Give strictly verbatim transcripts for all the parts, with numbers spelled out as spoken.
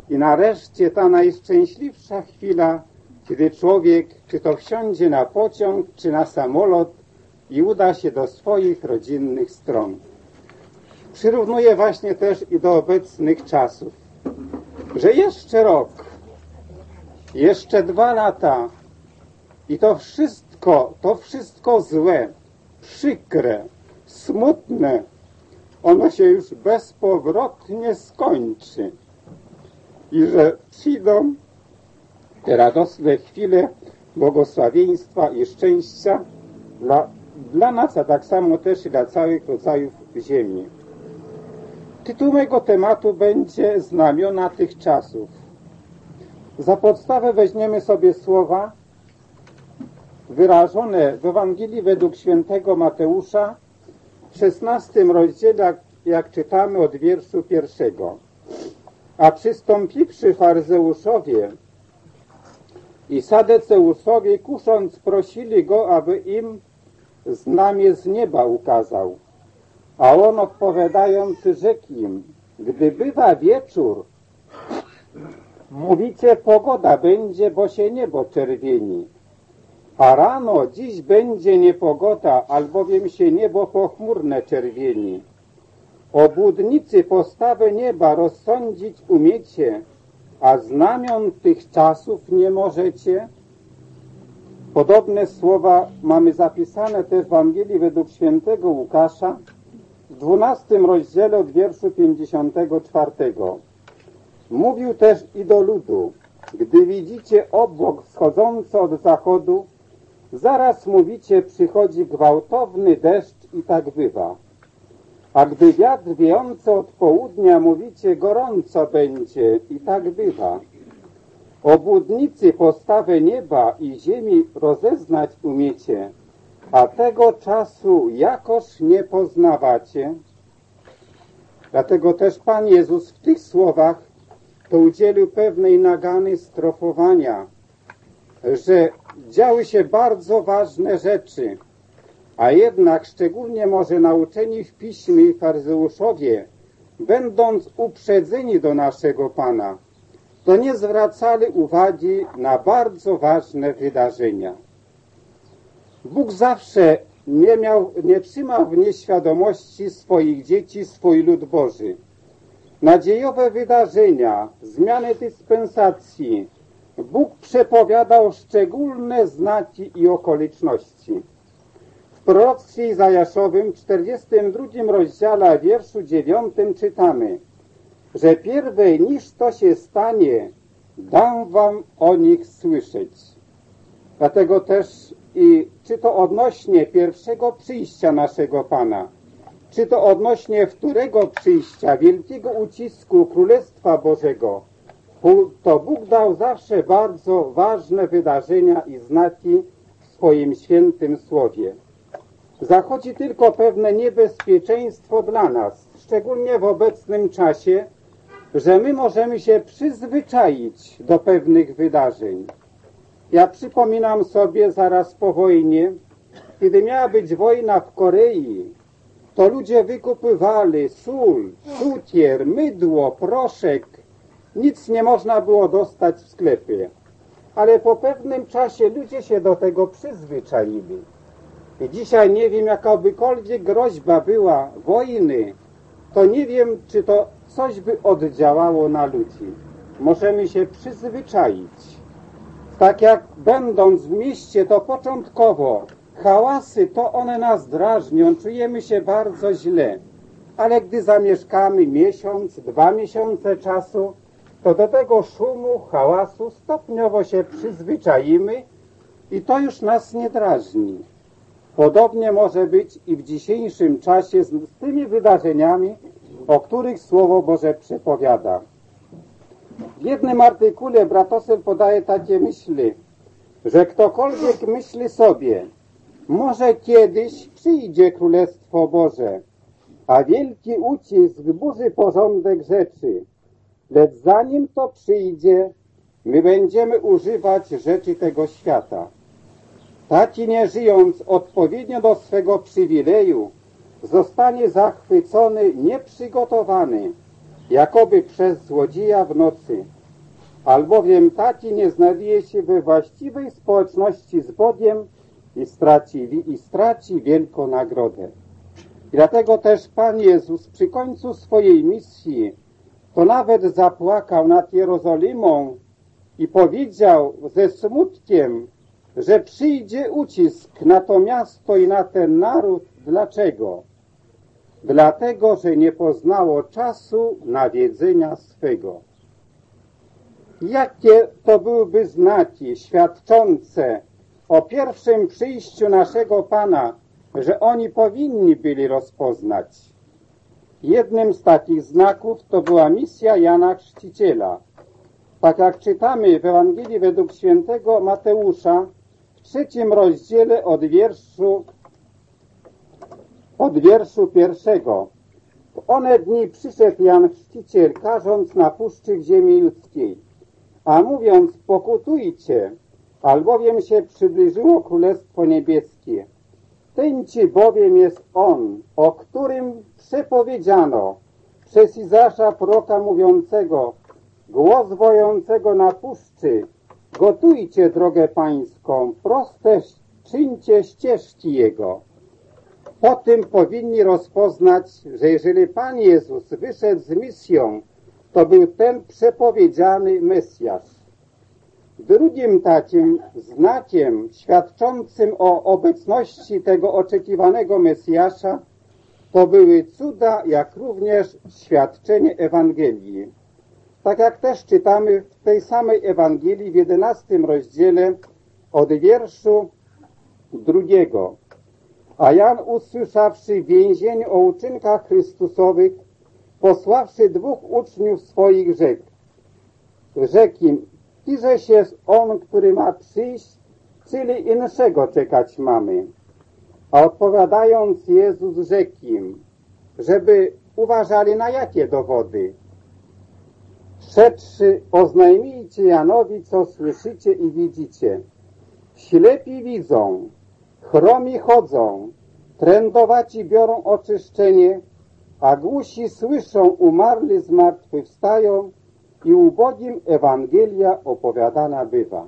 I nareszcie ta najszczęśliwsza chwila, kiedy człowiek czy to wsiądzie na pociąg, czy na samolot i uda się do swoich rodzinnych stron. Przyrównuję właśnie też i do obecnych czasów, że jeszcze rok, jeszcze dwa lata i to wszystko, to wszystko złe, przykre, smutne, ono się już bezpowrotnie skończy i że przyjdą te radosne chwile błogosławieństwa i szczęścia dla, dla nas, a tak samo też i dla całych rodzajów ziemi. Tytuł mego tematu będzie Znamiona tych czasów. Za podstawę weźmiemy sobie słowa wyrażone w Ewangelii według świętego Mateusza w szesnastym rozdziale, jak, jak czytamy od wierszu pierwszego. A przystąpiwszy faryzeuszowie i sadeceusowie, kusząc, prosili go, aby im znamię z nieba ukazał. A on odpowiadając rzekł im, gdy bywa wieczór, mówicie, pogoda będzie, bo się niebo czerwieni. A rano, dziś będzie niepogoda, albowiem się niebo pochmurne czerwieni. Obłudnicy postawę nieba rozsądzić umiecie, a znamion tych czasów nie możecie. Podobne słowa mamy zapisane też w Ewangelii według świętego Łukasza w dwunastym rozdziale od wierszu pięćdziesiątego czwartego. Mówił też i do ludu, gdy widzicie obłok wschodzący od zachodu, zaraz mówicie, przychodzi gwałtowny deszcz i tak bywa. A gdy wiatr wiejący od południa, mówicie, gorąco będzie i tak bywa. Obłudnicy postawę nieba i ziemi rozeznać umiecie, a tego czasu jakoż nie poznawacie. Dlatego też Pan Jezus w tych słowach to udzielił pewnej nagany strofowania, że działy się bardzo ważne rzeczy, a jednak szczególnie może nauczeni w piśmie faryzeuszowie, będąc uprzedzeni do naszego Pana, to nie zwracali uwagi na bardzo ważne wydarzenia. Bóg zawsze nie miał, nie trzymał w nieświadomości swoich dzieci, swój lud Boży. Nadziejowe wydarzenia, zmiany dyspensacji, Bóg przepowiadał szczególne znaki i okoliczności. W proroctwie Izajaszowym w czterdziestym drugim rozdziale, a wierszu dziewiątym czytamy, że pierwej niż to się stanie, dam wam o nich słyszeć. Dlatego też i czy to odnośnie pierwszego przyjścia naszego Pana, czy to odnośnie wtórego przyjścia, wielkiego ucisku Królestwa Bożego, to Bóg dał zawsze bardzo ważne wydarzenia i znaki w swoim świętym słowie. Zachodzi tylko pewne niebezpieczeństwo dla nas, szczególnie w obecnym czasie, że my możemy się przyzwyczaić do pewnych wydarzeń. Ja przypominam sobie zaraz po wojnie, kiedy miała być wojna w Korei, to ludzie wykupywali sól, cukier, mydło, proszek. Nic nie można było dostać w sklepie. Ale po pewnym czasie ludzie się do tego przyzwyczaili. I dzisiaj nie wiem, jakakolwiek groźba była wojny, to nie wiem, czy to coś by oddziałało na ludzi. Możemy się przyzwyczaić. Tak jak będąc w mieście, to początkowo hałasy, to one nas drażnią, czujemy się bardzo źle. Ale gdy zamieszkamy miesiąc, dwa miesiące czasu, to do tego szumu, hałasu stopniowo się przyzwyczaimy i to już nas nie drażni. Podobnie może być i w dzisiejszym czasie z, z tymi wydarzeniami, o których Słowo Boże przepowiada. W jednym artykule bratosel podaje takie myśli, że ktokolwiek myśli sobie, może kiedyś przyjdzie Królestwo Boże, a wielki ucisk burzy porządek rzeczy, lecz zanim to przyjdzie, my będziemy używać rzeczy tego świata. Taki nie żyjąc odpowiednio do swego przywileju, zostanie zachwycony, nieprzygotowany, jakoby przez złodzieja w nocy albowiem taki nie znajduje się we właściwej społeczności z Bogiem i straci, i straci wielką nagrodę. I dlatego też Pan Jezus przy końcu swojej misji to nawet zapłakał nad Jerozolimą i powiedział ze smutkiem, że przyjdzie ucisk na to miasto i na ten naród. Dlaczego? Dlatego, że nie poznało czasu nawiedzenia swego. Jakie to byłyby znaki świadczące o pierwszym przyjściu naszego Pana, że oni powinni byli rozpoznać? Jednym z takich znaków to była misja Jana Chrzciciela. Tak jak czytamy w Ewangelii według świętego Mateusza w trzecim rozdziale od wierszu od wierszu pierwszego. W one dni przyszedł Jan Chrzciciel, karząc na puszczy w ziemi judzkiej, a mówiąc: pokutujcie, albowiem się przybliżyło Królestwo Niebieskie. Ten ci bowiem jest On, o którym przepowiedziano przez Izajasza proroka mówiącego: głos wojącego na puszczy, gotujcie drogę pańską, proste czyńcie ścieżki Jego. Po tym powinni rozpoznać, że jeżeli Pan Jezus wyszedł z misją, to był ten przepowiedziany Mesjasz. Drugim takim znakiem świadczącym o obecności tego oczekiwanego Mesjasza to były cuda, jak również świadczenie Ewangelii. Tak jak też czytamy w tej samej Ewangelii w jedenastym rozdziale od wierszu drugiego. A Jan, usłyszawszy w więzieniu o uczynkach Chrystusowych, posławszy dwóch uczniów swoich, rzekł, rzekł im: Tyżeś jest On, który ma przyjść, czyli innego czekać mamy? A odpowiadając, Jezus rzekł im, żeby uważali na jakie dowody. Szedłszy, oznajmijcie Janowi, co słyszycie i widzicie. Ślepi widzą, chromi chodzą, trędowaci biorą oczyszczenie, a głusi słyszą, umarli zmartwychwstają i ubogim Ewangelia opowiadana bywa.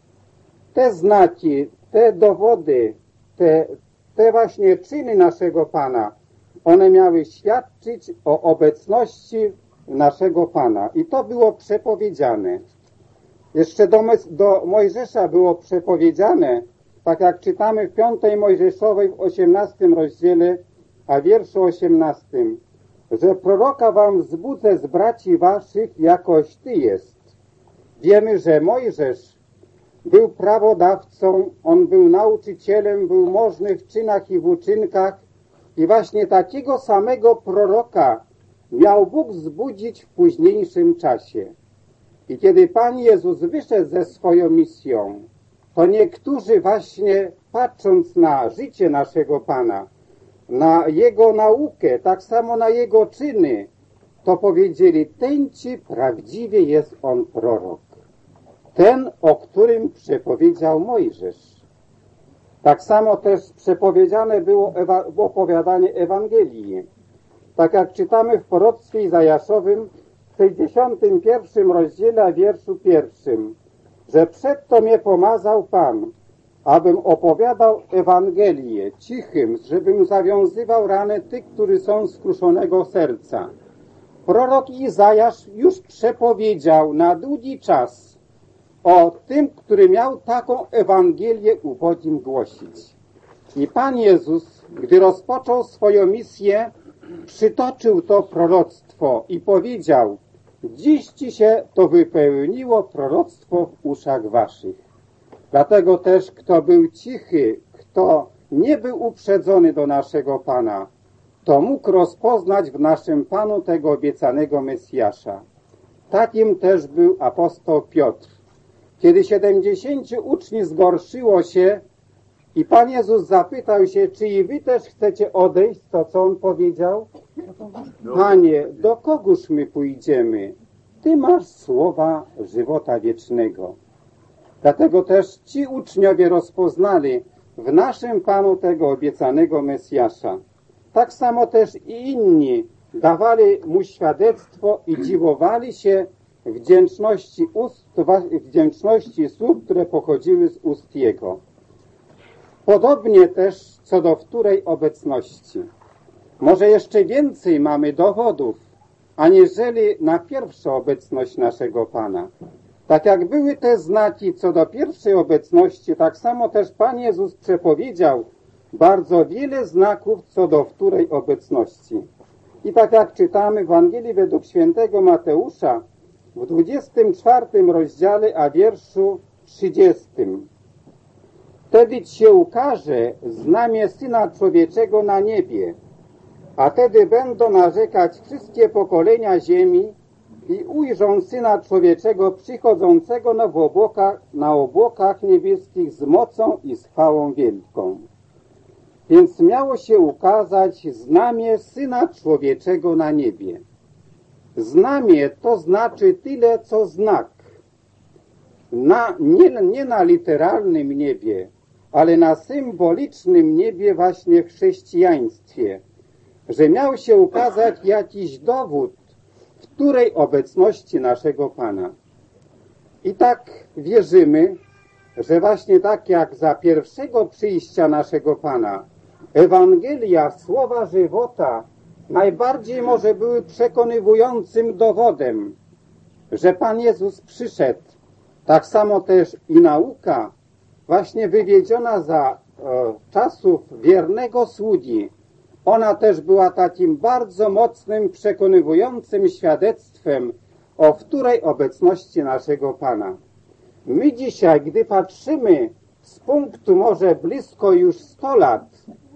Te znaki, te dowody, te, te właśnie czyny naszego Pana, one miały świadczyć o obecności naszego Pana. I to było przepowiedziane. Jeszcze do, do Mojżesza było przepowiedziane, tak jak czytamy w piątej Mojżeszowej w osiemnastym rozdziale, a wierszu osiemnastym, że proroka wam wzbudzę z braci waszych, jakoś ty jest. Wiemy, że Mojżesz był prawodawcą, on był nauczycielem, był możny w czynach i w uczynkach i właśnie takiego samego proroka miał Bóg wzbudzić w późniejszym czasie. I kiedy Pan Jezus wyszedł ze swoją misją, to niektórzy właśnie patrząc na życie naszego Pana, na Jego naukę, tak samo na Jego czyny, to powiedzieli: ten ci prawdziwie jest On prorok. Ten, o którym przepowiedział Mojżesz. Tak samo też przepowiedziane było ewa- opowiadanie Ewangelii. Tak jak czytamy w proroctwie Izajaszowym w sześćdziesiątym pierwszym rozdziale, wierszu pierwszym, że przedto mnie pomazał Pan, abym opowiadał Ewangelię cichym, żebym zawiązywał ranę tych, którzy są skruszonego serca. Prorok Izajasz już przepowiedział na długi czas o tym, który miał taką Ewangelię ubogim głosić. I Pan Jezus, gdy rozpoczął swoją misję, przytoczył to proroctwo i powiedział: dziś ci się to wypełniło proroctwo w uszach waszych. Dlatego też, kto był cichy, kto nie był uprzedzony do naszego Pana, to mógł rozpoznać w naszym Panu tego obiecanego Mesjasza. Takim też był apostoł Piotr. Kiedy siedemdziesięciu uczniów zgorszyło się i Pan Jezus zapytał się, czy i wy też chcecie odejść, to co on powiedział? Panie, do kogóż my pójdziemy? Ty masz słowa żywota wiecznego. Dlatego też ci uczniowie rozpoznali w naszym Panu tego obiecanego Mesjasza. Tak samo też i inni dawali mu świadectwo i dziwowali się, wdzięczności, ust, wdzięczności słów, które pochodziły z ust Jego. Podobnie też co do wtórej obecności. Może jeszcze więcej mamy dowodów, aniżeli na pierwszą obecność naszego Pana. Tak jak były te znaki co do pierwszej obecności, tak samo też Pan Jezus przepowiedział bardzo wiele znaków co do wtórej obecności. I tak jak czytamy w Ewangelii według świętego Mateusza w dwudziestym czwartym rozdziale, a wierszu trzydziestym. Wtedy ci się ukaże znamię Syna Człowieczego na niebie, a wtedy będą narzekać wszystkie pokolenia ziemi i ujrzą Syna Człowieczego przychodzącego na obłokach, na obłokach niebieskich z mocą i z chwałą wielką. Więc miało się ukazać znamię Syna Człowieczego na niebie. Znamię to znaczy tyle, co znak. Na, nie, nie na literalnym niebie, ale na symbolicznym niebie właśnie w chrześcijaństwie, że miał się ukazać jakiś dowód wtórej obecności naszego Pana. I tak wierzymy, że właśnie tak jak za pierwszego przyjścia naszego Pana Ewangelia, słowa żywota najbardziej może były przekonywującym dowodem, że Pan Jezus przyszedł. Tak samo też i nauka, właśnie wywiedziona za e, czasów wiernego sługi, ona też była takim bardzo mocnym, przekonywującym świadectwem o wtórej obecności naszego Pana. My dzisiaj, gdy patrzymy z punktu może blisko już sto lat,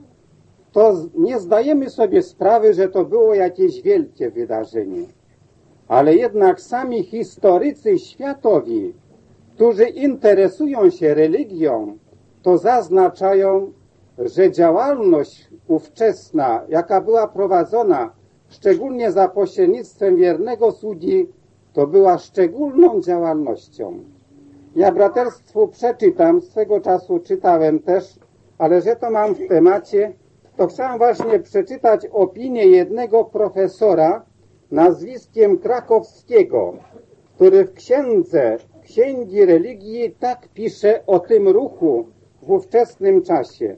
to nie zdajemy sobie sprawy, że to było jakieś wielkie wydarzenie. Ale jednak sami historycy światowi, którzy interesują się religią, to zaznaczają, że działalność ówczesna, jaka była prowadzona, szczególnie za pośrednictwem wiernego sługi, to była szczególną działalnością. Ja braterstwu przeczytam, swego czasu czytałem też, ale że to mam w temacie, to chciałem właśnie przeczytać opinię jednego profesora nazwiskiem Krakowskiego, który w księdze Księgi Religii tak pisze o tym ruchu w ówczesnym czasie.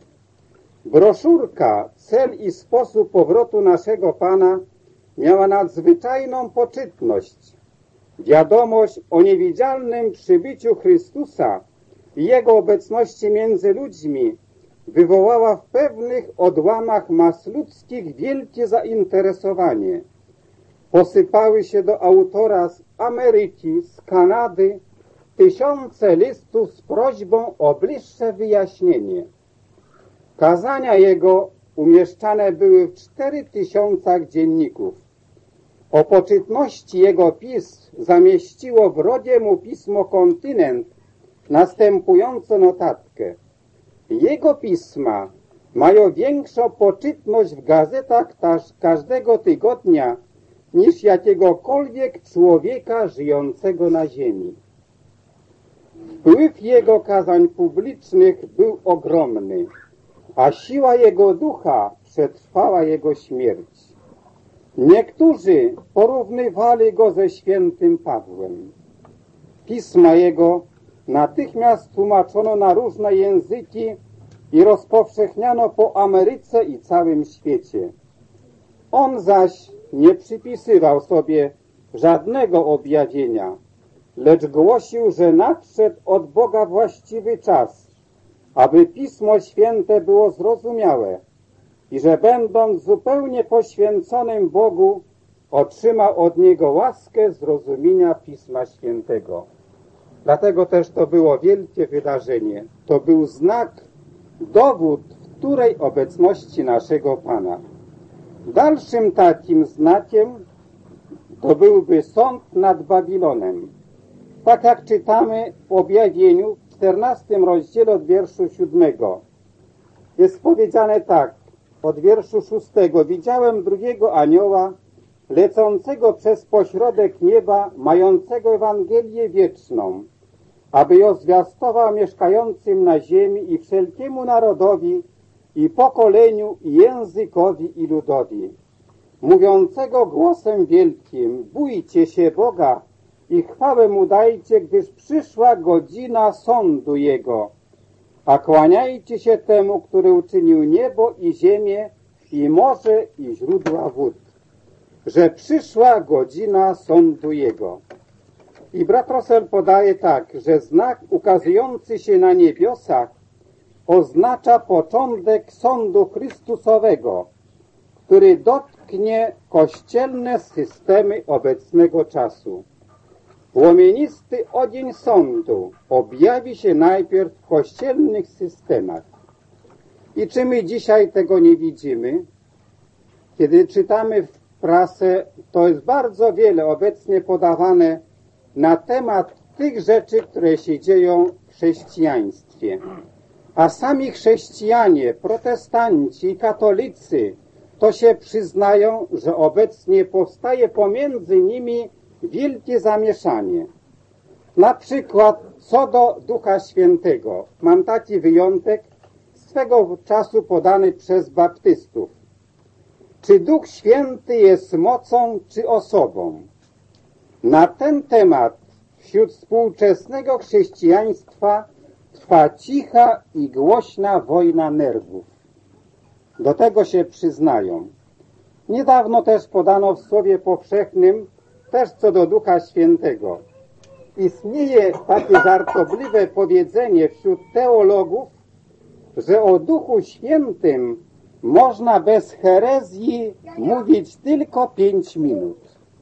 Broszurka Cel i sposób powrotu naszego Pana miała nadzwyczajną poczytność. Wiadomość o niewidzialnym przybyciu Chrystusa i Jego obecności między ludźmi wywołała w pewnych odłamach mas ludzkich wielkie zainteresowanie. Posypały się do autora z Ameryki, z Kanady tysiące listów z prośbą o bliższe wyjaśnienie. Kazania jego umieszczane były w cztery tysiącach dzienników. O poczytności jego pism zamieściło w rodzie mu pismo Kontynent następującą notatkę. Jego pisma mają większą poczytność w gazetach każdego tygodnia niż jakiegokolwiek człowieka żyjącego na ziemi. Wpływ jego kazań publicznych był ogromny, a siła jego ducha przetrwała jego śmierć. Niektórzy porównywali go ze świętym Pawłem. Pisma jego natychmiast tłumaczono na różne języki i rozpowszechniano po Ameryce i całym świecie. On zaś nie przypisywał sobie żadnego objawienia, lecz głosił, że nadszedł od Boga właściwy czas, aby Pismo Święte było zrozumiałe i że będąc zupełnie poświęconym Bogu, otrzymał od Niego łaskę zrozumienia Pisma Świętego. Dlatego też to było wielkie wydarzenie. To był znak, dowód wtórej obecności naszego Pana. Dalszym takim znakiem to byłby sąd nad Babilonem. Tak jak czytamy w objawieniu w czternastym rozdziale od wierszu siódmego. Jest powiedziane tak, od wierszu szóstego. Widziałem drugiego anioła, lecącego przez pośrodek nieba, mającego Ewangelię wieczną, aby ją zwiastował mieszkającym na ziemi i wszelkiemu narodowi, i pokoleniu, i językowi, i ludowi, mówiącego głosem wielkim: bójcie się Boga i chwałę Mu dajcie, gdyż przyszła godzina sądu Jego. A kłaniajcie się temu, który uczynił niebo i ziemię, i morze, i źródła wód, że przyszła godzina sądu Jego. I brat Russell podaje tak, że znak ukazujący się na niebiosach oznacza początek sądu Chrystusowego, który dotknie kościelne systemy obecnego czasu. Płomienisty ogień sądu objawi się najpierw w kościelnych systemach. I czy my dzisiaj tego nie widzimy? Kiedy czytamy w prasę, to jest bardzo wiele obecnie podawane na temat tych rzeczy, które się dzieją w chrześcijaństwie. A sami chrześcijanie, protestanci i katolicy to się przyznają, że obecnie powstaje pomiędzy nimi wielkie zamieszanie. Na przykład co do Ducha Świętego. Mam taki wyjątek swego czasu podany przez baptystów. Czy Duch Święty jest mocą czy osobą? Na ten temat wśród współczesnego chrześcijaństwa trwa cicha i głośna wojna nerwów. Do tego się przyznają. Niedawno też podano w Słowie Powszechnym też co do Ducha Świętego. Istnieje takie żartobliwe powiedzenie wśród teologów, że o Duchu Świętym można bez herezji mówić tylko pięć minut.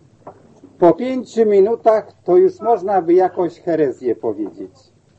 Po pięciu minutach to już można by jakoś herezję powiedzieć.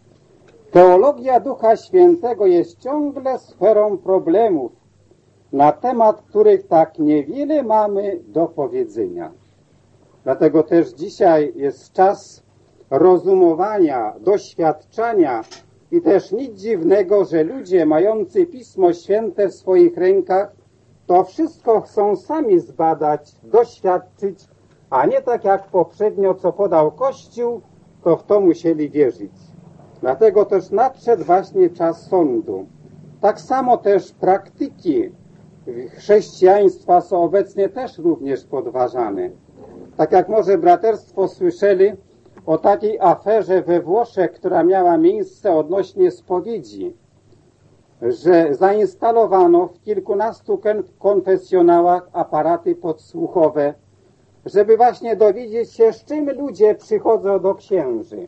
Teologia Ducha Świętego jest ciągle sferą problemów, na temat których tak niewiele mamy do powiedzenia. Dlatego też dzisiaj jest czas rozumowania, doświadczania i też nic dziwnego, że ludzie mający Pismo Święte w swoich rękach to wszystko chcą sami zbadać, doświadczyć, a nie tak jak poprzednio, co podał Kościół, to w to musieli wierzyć. Dlatego też nadszedł właśnie czas sądu. Tak samo też praktyki chrześcijaństwa są obecnie też również podważane. Tak jak może braterstwo słyszeli o takiej aferze we Włoszech, która miała miejsce odnośnie spowiedzi, że zainstalowano w kilkunastu konfesjonałach aparaty podsłuchowe, żeby właśnie dowiedzieć się, z czym ludzie przychodzą do księży.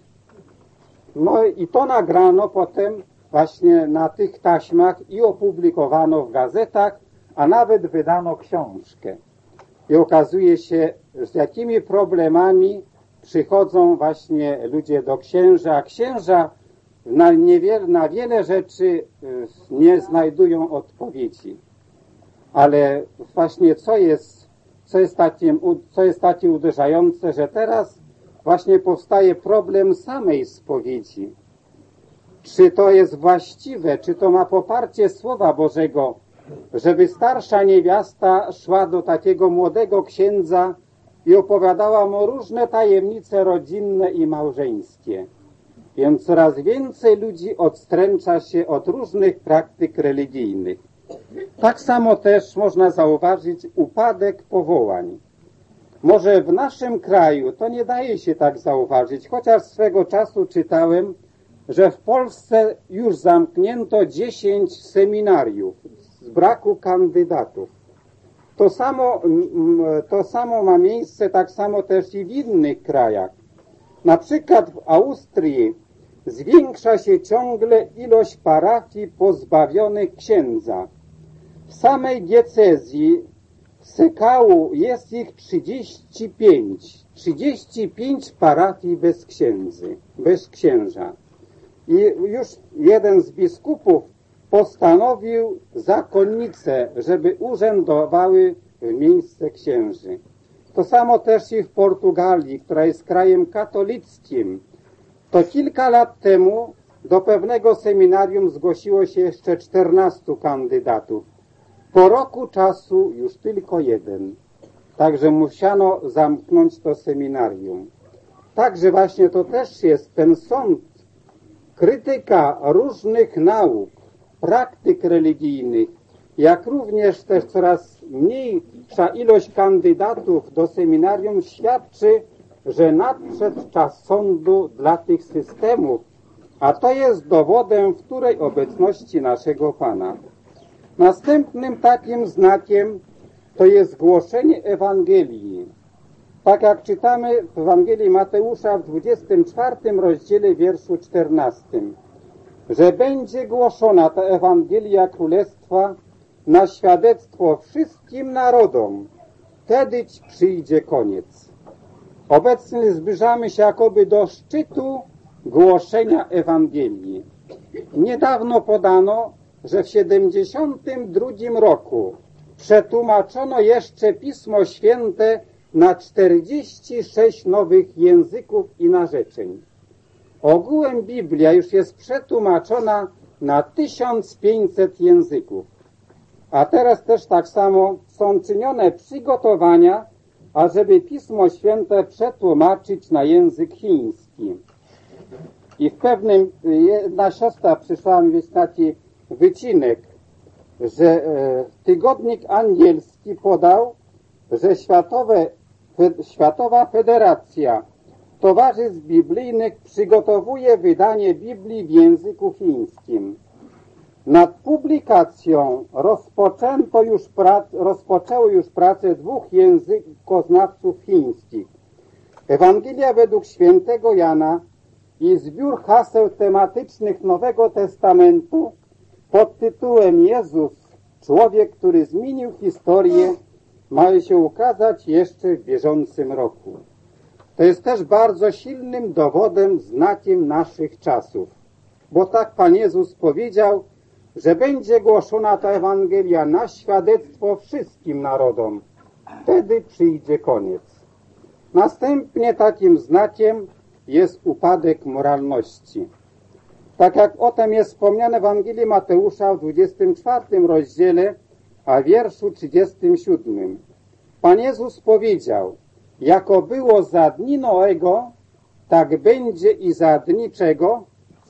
No i to nagrano potem właśnie na tych taśmach i opublikowano w gazetach, a nawet wydano książkę. I okazuje się, z jakimi problemami przychodzą właśnie ludzie do księża, a księża na, niewiele, na wiele rzeczy nie znajdują odpowiedzi. Ale właśnie co jest, co jest takim, co jest takie uderzające, że teraz właśnie powstaje problem samej spowiedzi. Czy to jest właściwe, czy to ma poparcie Słowa Bożego, żeby starsza niewiasta szła do takiego młodego księdza i opowiadała mu różne tajemnice rodzinne i małżeńskie. Więc coraz więcej ludzi odstręcza się od różnych praktyk religijnych. Tak samo też można zauważyć upadek powołań. Może w naszym kraju to nie daje się tak zauważyć, chociaż swego czasu czytałem, że w Polsce już zamknięto dziesięć seminariów z braku kandydatów. To samo, to samo ma miejsce tak samo też i w innych krajach. Na przykład w Austrii zwiększa się ciągle ilość parafii pozbawionych księdza. W samej diecezji Sekału jest ich trzydzieści pięć. trzydzieści pięć parafii bez księdzy, bez księża. I już jeden z biskupów postanowił zakonnice, żeby urzędowały w miejsce księży. To samo też i w Portugalii, która jest krajem katolickim. To kilka lat temu do pewnego seminarium zgłosiło się jeszcze czternastu kandydatów. Po roku czasu już tylko jeden. Także musiano zamknąć to seminarium. Także właśnie to też jest ten sąd, krytyka różnych nauk, praktyk religijnych, jak również też coraz mniejsza ilość kandydatów do seminarium świadczy że nadszedł czas sądu dla tych systemów, a to jest dowodem wtórej obecności naszego Pana. Następnym takim znakiem to jest głoszenie Ewangelii. Tak jak czytamy w Ewangelii Mateusza w dwudziestym czwartym rozdziale wierszu czternastym, że będzie głoszona ta Ewangelia Królestwa na świadectwo wszystkim narodom, wtedy przyjdzie koniec. Obecnie zbliżamy się jakoby do szczytu głoszenia Ewangelii. Niedawno podano, że w siedemdziesiątym drugim roku przetłumaczono jeszcze Pismo Święte na czterdzieści sześć nowych języków i narzeczeń. Ogółem Biblia już jest przetłumaczona na tysiąc pięćset języków. A teraz też tak samo są czynione przygotowania, ażeby Pismo Święte przetłumaczyć na język chiński. I w pewnym, jedna siostra przyszła mi mieć taki wycinek, że e, tygodnik angielski podał, że Światowe, fe, Światowa Federacja Towarzystw Biblijnych przygotowuje wydanie Biblii w języku chińskim. Nad publikacją rozpoczęto już prac, rozpoczęło już pracę dwóch językoznawców chińskich. Ewangelia według świętego Jana i zbiór haseł tematycznych Nowego Testamentu pod tytułem Jezus, człowiek, który zmienił historię, mają się ukazać jeszcze w bieżącym roku. To jest też bardzo silnym dowodem, znakiem naszych czasów. Bo tak Pan Jezus powiedział, że będzie głoszona ta Ewangelia na świadectwo wszystkim narodom. Wtedy przyjdzie koniec. Następnie takim znakiem jest upadek moralności. Tak jak o tym jest wspomniane w Ewangelii Mateusza w dwudziestym czwartym rozdziale, a wierszu trzydziestym siódmym. Pan Jezus powiedział, jako było za dni Noego, tak będzie i za dni czego?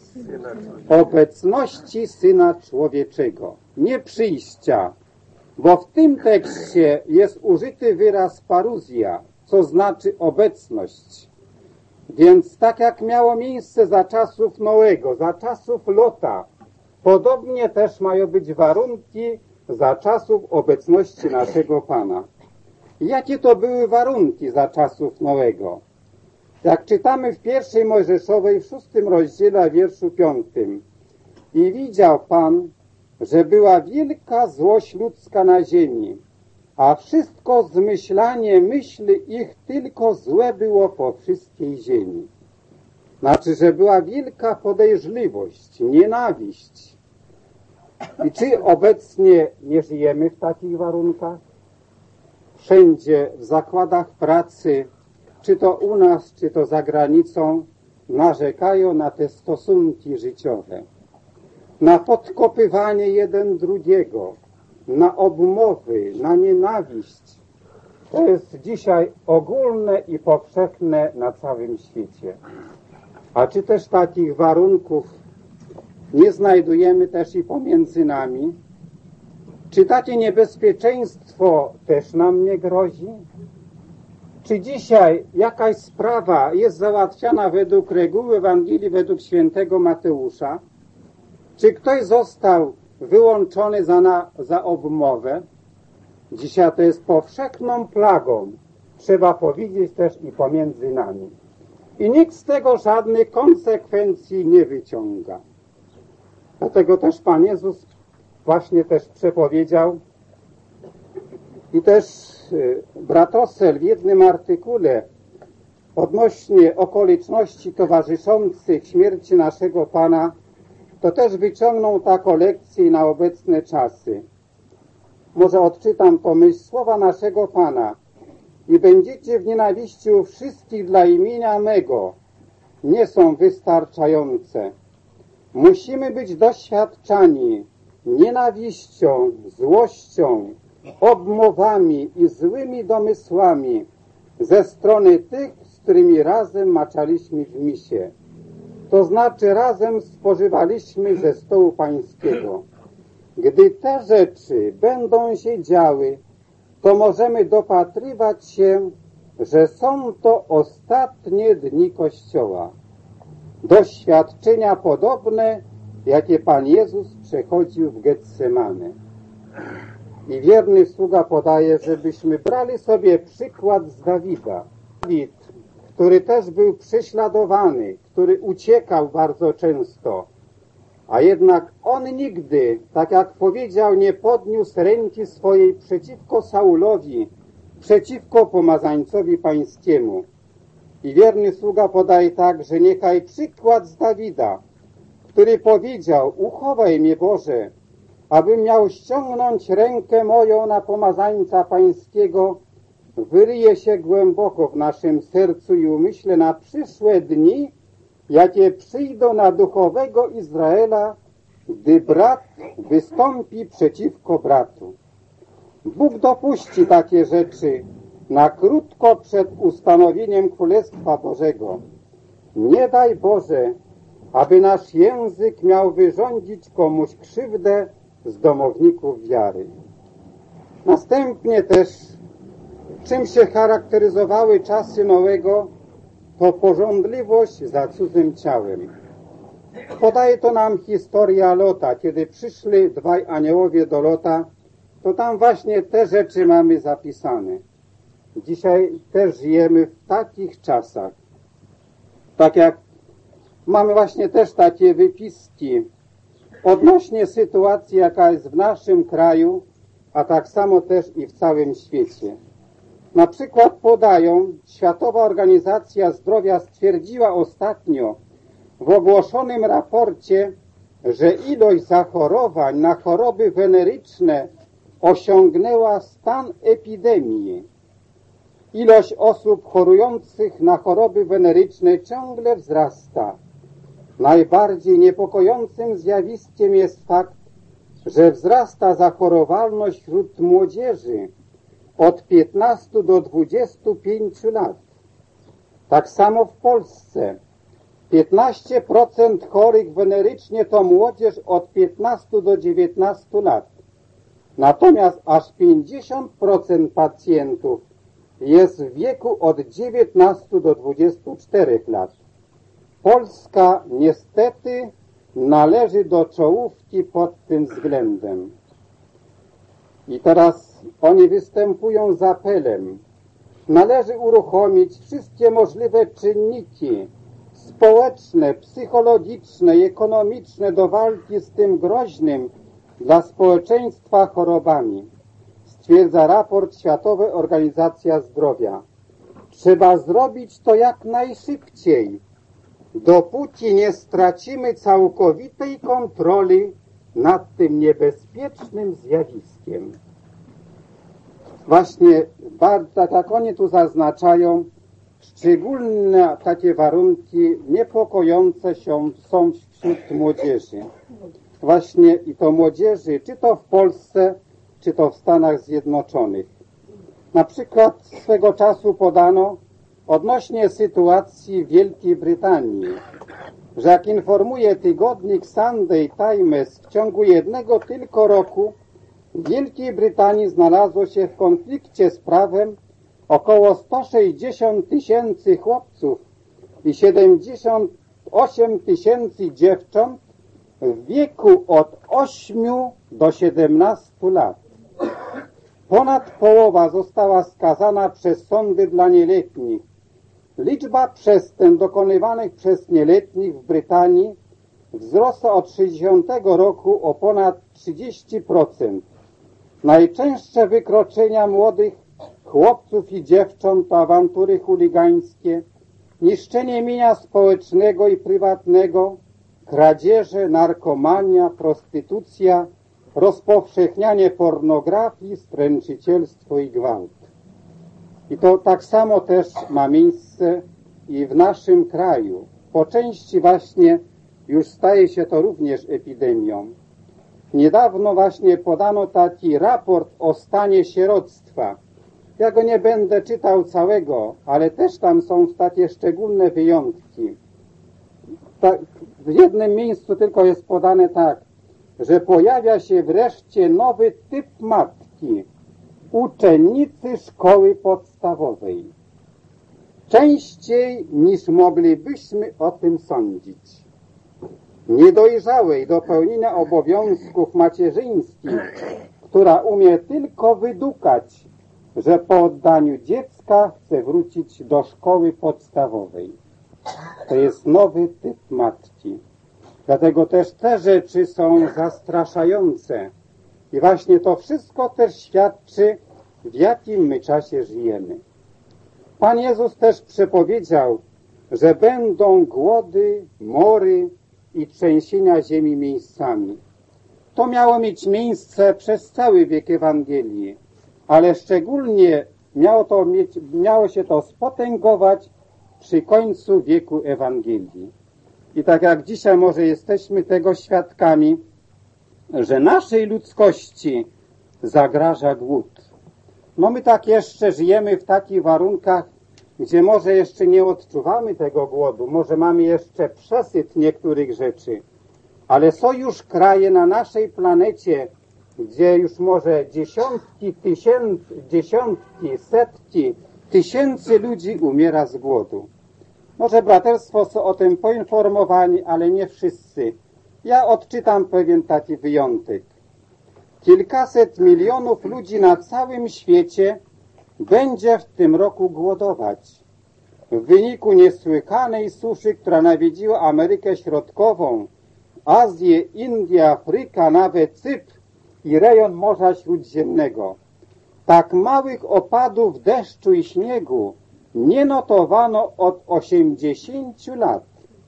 Obecności Syna Człowieczego. Nie przyjścia, bo w tym tekście jest użyty wyraz paruzja, co znaczy obecność. Więc tak jak miało miejsce za czasów Noego, za czasów Lota, podobnie też mają być warunki za czasów obecności naszego Pana. Jakie to były warunki za czasów Noego? Jak czytamy w pierwszej Mojżeszowej w szóstym rozdziale, wierszu piątym. I widział Pan, że była wielka złość ludzka na ziemi, a wszystko zmyślanie myśli ich tylko złe było po wszystkiej ziemi. Znaczy, że była wielka podejrzliwość, nienawiść. I czy obecnie nie żyjemy w takich warunkach? Wszędzie w zakładach pracy, czy to u nas, czy to za granicą, narzekają na te stosunki życiowe, na podkopywanie jeden drugiego, na obmowy, na nienawiść. To jest dzisiaj ogólne i powszechne na całym świecie. A czy też takich warunków nie znajdujemy też i pomiędzy nami? Czy takie niebezpieczeństwo też nam nie grozi? Czy dzisiaj jakaś sprawa jest załatwiana według reguły Ewangelii według świętego Mateusza? Czy ktoś został wyłączony za, na, za obmowę? Dzisiaj to jest powszechną plagą, trzeba powiedzieć też i pomiędzy nami. I nikt z tego żadnych konsekwencji nie wyciąga. Dlatego też Pan Jezus właśnie też przepowiedział i też brat Rossel w jednym artykule odnośnie okoliczności towarzyszących śmierci naszego Pana, to też wyciągnął taką lekcję na obecne czasy. Może odczytam to myśl słowa naszego Pana. I będziecie w nienawiści u wszystkich dla imienia mego. Nie są wystarczające. Musimy być doświadczani nienawiścią, złością, obmowami i złymi domysłami ze strony tych, z którymi razem maczaliśmy w misie. To znaczy razem spożywaliśmy ze stołu pańskiego. Gdy te rzeczy będą się działy, to możemy dopatrywać się, że są to ostatnie dni Kościoła. Doświadczenia podobne, jakie Pan Jezus przechodził w Getsemane. I wierny sługa podaje, żebyśmy brali sobie przykład z Dawida. Dawid, który też był prześladowany, który uciekał bardzo często, a jednak on nigdy, tak jak powiedział, nie podniósł ręki swojej przeciwko Saulowi, przeciwko pomazańcowi pańskiemu. I wierny sługa podaje tak, że niechaj przykład z Dawida, który powiedział: uchowaj mnie, Boże, abym miał ściągnąć rękę moją na pomazańca pańskiego, wyryje się głęboko w naszym sercu i umyśle na przyszłe dni, jakie przyjdą na duchowego Izraela, gdy brat wystąpi przeciwko bratu. Bóg dopuści takie rzeczy na krótko przed ustanowieniem Królestwa Bożego. Nie daj Boże, aby nasz język miał wyrządzić komuś krzywdę z domowników wiary. Następnie też, czym się charakteryzowały czasy Noego, to pożądliwość za cudzym ciałem. Podaje to nam historia Lota. Kiedy przyszli dwaj aniołowie do Lota, to tam właśnie te rzeczy mamy zapisane. Dzisiaj też żyjemy w takich czasach. Tak jak mamy właśnie też takie wypiski odnośnie sytuacji, jaka jest w naszym kraju, a tak samo też i w całym świecie. Na przykład podają, Światowa Organizacja Zdrowia stwierdziła ostatnio w ogłoszonym raporcie, że ilość zachorowań na choroby weneryczne osiągnęła stan epidemii. Ilość osób chorujących na choroby weneryczne ciągle wzrasta. Najbardziej niepokojącym zjawiskiem jest fakt, że wzrasta zachorowalność wśród młodzieży od piętnastu do dwudziestu pięciu lat. Tak samo w Polsce. piętnaście procent chorych wenerycznie to młodzież od piętnastu do dziewiętnastu lat. Natomiast aż pięćdziesiąt procent pacjentów jest w wieku od dziewiętnastu do dwudziestu czterech lat. Polska niestety należy do czołówki pod tym względem. I teraz oni występują z apelem. Należy uruchomić wszystkie możliwe czynniki społeczne, psychologiczne i ekonomiczne do walki z tym groźnym dla społeczeństwa chorobami, stwierdza raport Światowej Organizacji Zdrowia. Trzeba zrobić to jak najszybciej, dopóki nie stracimy całkowitej kontroli nad tym niebezpiecznym zjawiskiem. Właśnie, tak jak oni tu zaznaczają, szczególne takie warunki niepokojące się są wśród młodzieży. Właśnie i to młodzieży, czy to w Polsce, czy to w Stanach Zjednoczonych. Na przykład swego czasu podano odnośnie sytuacji w Wielkiej Brytanii, że jak informuje tygodnik Sunday Times, w ciągu jednego tylko roku w Wielkiej Brytanii znalazło się w konflikcie z prawem około sto sześćdziesiąt tysięcy chłopców i siedemdziesiąt osiem tysięcy dziewcząt w wieku od ośmiu do siedemnastu lat. Ponad połowa została skazana przez sądy dla nieletnich. Liczba przestępstw dokonywanych przez nieletnich w Brytanii wzrosła od sześćdziesiątego roku o ponad trzydzieści procent. Najczęstsze wykroczenia młodych chłopców i dziewcząt to awantury chuligańskie, niszczenie mienia społecznego i prywatnego, kradzieże, narkomania, prostytucja, rozpowszechnianie pornografii, stręczycielstwo i gwałt. I to tak samo też ma miejsce i w naszym kraju. Po części właśnie już staje się to również epidemią. Niedawno właśnie podano taki raport o stanie sieroctwa. Ja go nie będę czytał całego, ale też tam są takie szczególne wyjątki. Tak, w jednym miejscu tylko jest podane tak, że pojawia się wreszcie nowy typ matki, uczennicy szkoły podstawowej. częściej niż moglibyśmy o tym sądzić. Niedojrzałej do pełnienia obowiązków macierzyńskich, która umie tylko wydukać, że po oddaniu dziecka chce wrócić do szkoły podstawowej. To jest nowy typ matki. Dlatego też te rzeczy są zastraszające. I właśnie to wszystko też świadczy, w jakim my czasie żyjemy. Pan Jezus też przepowiedział, że będą głody, mory i trzęsienia ziemi miejscami. To miało mieć miejsce przez cały wiek Ewangelii, ale szczególnie miało, to mieć, miało się to spotęgować przy końcu wieku Ewangelii. I tak jak dzisiaj może jesteśmy tego świadkami, że naszej ludzkości zagraża głód. No my tak jeszcze żyjemy w takich warunkach, gdzie może jeszcze nie odczuwamy tego głodu, może mamy jeszcze przesyt niektórych rzeczy, ale są już kraje na naszej planecie, gdzie już może dziesiątki tysięcy, dziesiątki, setki tysięcy ludzi umiera z głodu. Może braterstwo są o tym poinformowani, ale nie wszyscy. Ja odczytam pewien taki wyjątek. Kilkaset milionów ludzi na całym świecie będzie w tym roku głodować. W wyniku niesłychanej suszy, która nawiedziła Amerykę Środkową, Azję, Indię, Afrykę, nawet Cypr i rejon Morza Śródziemnego. Tak małych opadów deszczu i śniegu nie notowano od osiemdziesięciu lat.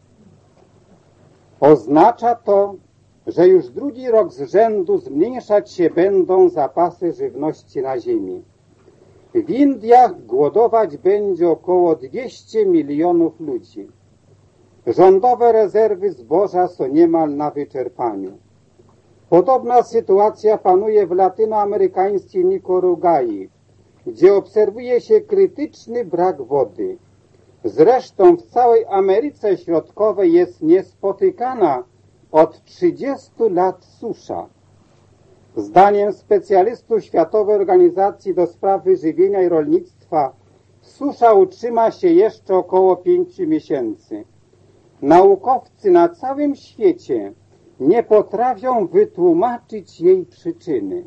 Oznacza to, że już drugi rok z rzędu zmniejszać się będą zapasy żywności na ziemi. W Indiach głodować będzie około dwieście milionów ludzi. Rządowe rezerwy zboża są niemal na wyczerpaniu. Podobna sytuacja panuje w latynoamerykańskiej Nikaragui, gdzie obserwuje się krytyczny brak wody. Zresztą w całej Ameryce Środkowej jest niespotykana od trzydziestu lat susza. Zdaniem specjalistów Światowej Organizacji do Spraw Wyżywienia i Rolnictwa susza utrzyma się jeszcze około pięciu miesięcy. Naukowcy na całym świecie nie potrafią wytłumaczyć jej przyczyny.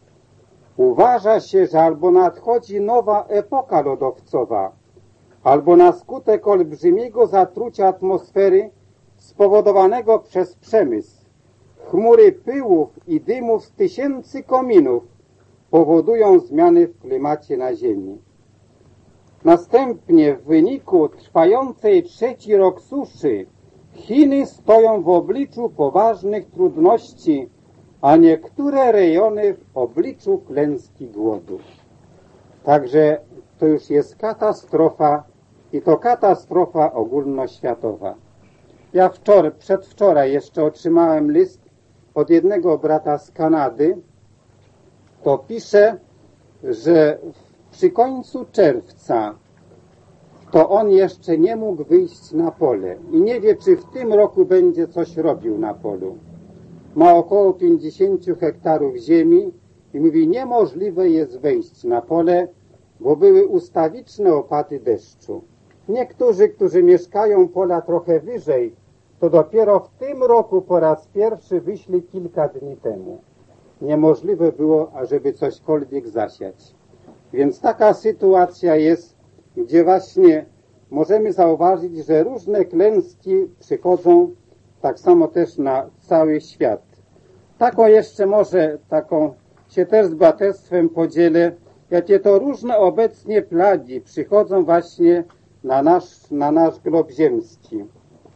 Uważa się, że albo nadchodzi nowa epoka lodowcowa, albo na skutek olbrzymiego zatrucia atmosfery spowodowanego przez przemysł. Chmury pyłów i dymów z tysięcy kominów powodują zmiany w klimacie na Ziemi. Następnie w wyniku trwającej trzeci rok suszy Chiny stoją w obliczu poważnych trudności, a niektóre rejony w obliczu klęski głodu. Także to już jest katastrofa i to katastrofa ogólnoświatowa. Ja wczoraj, przedwczoraj jeszcze otrzymałem list od jednego brata z Kanady. To pisze, że przy końcu czerwca to on jeszcze nie mógł wyjść na pole i nie wie, czy w tym roku będzie coś robił na polu. Ma około pięćdziesiąt hektarów ziemi i mówi, niemożliwe jest wejść na pole, bo były ustawiczne opady deszczu. Niektórzy, którzy mieszkają pola trochę wyżej, to dopiero w tym roku po raz pierwszy wyszli kilka dni temu. Niemożliwe było, ażeby cośkolwiek zasiać. Więc taka sytuacja jest, gdzie właśnie możemy zauważyć, że różne klęski przychodzą tak samo też na cały świat. Taką jeszcze może, taką się też z braterstwem podzielę, jakie to różne obecnie plagi przychodzą właśnie na nasz, na nasz glob ziemski.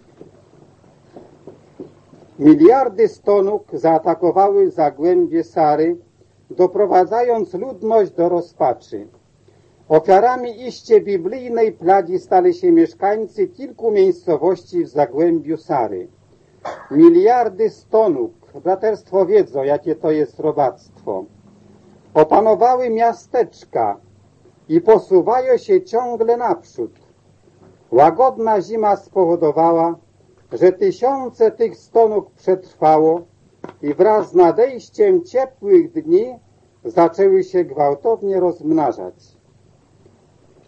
Miliardy stonuk zaatakowały zagłębie Sary, doprowadzając ludność do rozpaczy. Ofiarami iście biblijnej plagi stali się mieszkańcy kilku miejscowości w zagłębiu Sary. Miliardy stonuk, braterstwo wiedzą, jakie to jest robactwo, opanowały miasteczka i posuwają się ciągle naprzód. Łagodna zima spowodowała, że tysiące tych stonuk przetrwało i wraz z nadejściem ciepłych dni zaczęły się gwałtownie rozmnażać. Z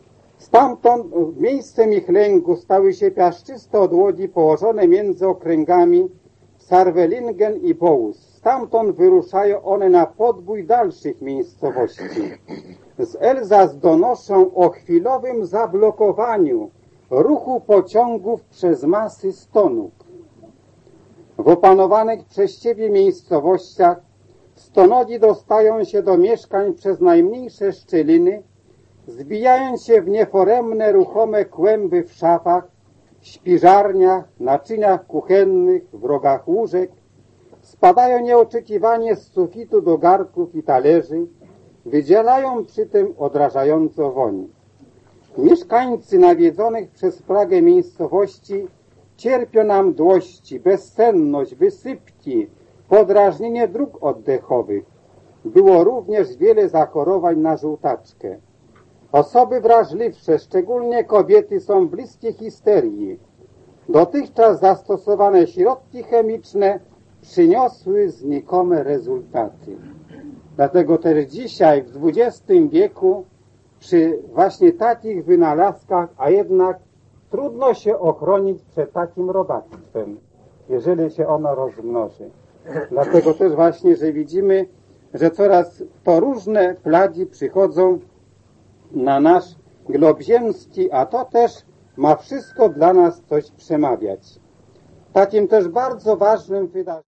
Stamtąd miejscem ich lęku stały się piaszczyste odłodzi położone między okręgami Sarvelingen i Bołus. Stamtąd wyruszają one na podbój dalszych miejscowości. Z Elzas donoszą o chwilowym zablokowaniu ruchu pociągów przez masy stonów. W opanowanych przez ciebie miejscowościach stonodzi dostają się do mieszkań przez najmniejsze szczeliny, zbijając się w nieforemne, ruchome kłęby w szafach, śpiżarniach, naczyniach kuchennych, w rogach łóżek, spadają nieoczekiwanie z sufitu do garnków i talerzy, wydzielają przy tym odrażająco woń. Mieszkańcy nawiedzonych przez plagę miejscowości cierpią na mdłości, bezsenność, wysypki, podrażnienie dróg oddechowych. Było również wiele zachorowań na żółtaczkę. Osoby wrażliwsze, szczególnie kobiety, są bliskie histerii. Dotychczas zastosowane środki chemiczne przyniosły znikome rezultaty. Dlatego też dzisiaj w dwudziestym wieku przy właśnie takich wynalazkach, a jednak trudno się ochronić przed takim robactwem, jeżeli się ono rozmnoży. Dlatego też właśnie, że widzimy, że coraz to różne plagi przychodzą na nasz glob ziemski, a to też ma wszystko dla nas coś przemawiać. Takim też bardzo ważnym wydarzeniem